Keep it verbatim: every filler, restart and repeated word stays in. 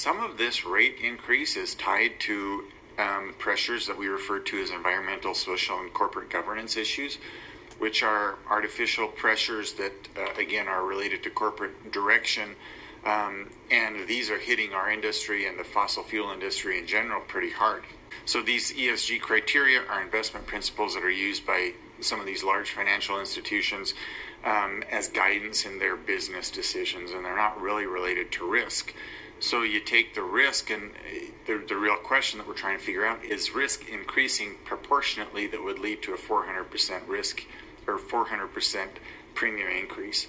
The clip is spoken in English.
some of this rate increase is tied to um, pressures that we refer to as environmental, social, and corporate governance issues, which are artificial pressures that, uh, again, are related to corporate direction. Um, and these are hitting our industry and the fossil fuel industry in general pretty hard. So these E S G criteria are investment principles that are used by some of these large financial institutions um, as guidance in their business decisions, and they're not really related to risk. So you take the risk, and the, the real question that we're trying to figure out is risk increasing proportionately that would lead to a four hundred percent risk or four hundred percent premium increase.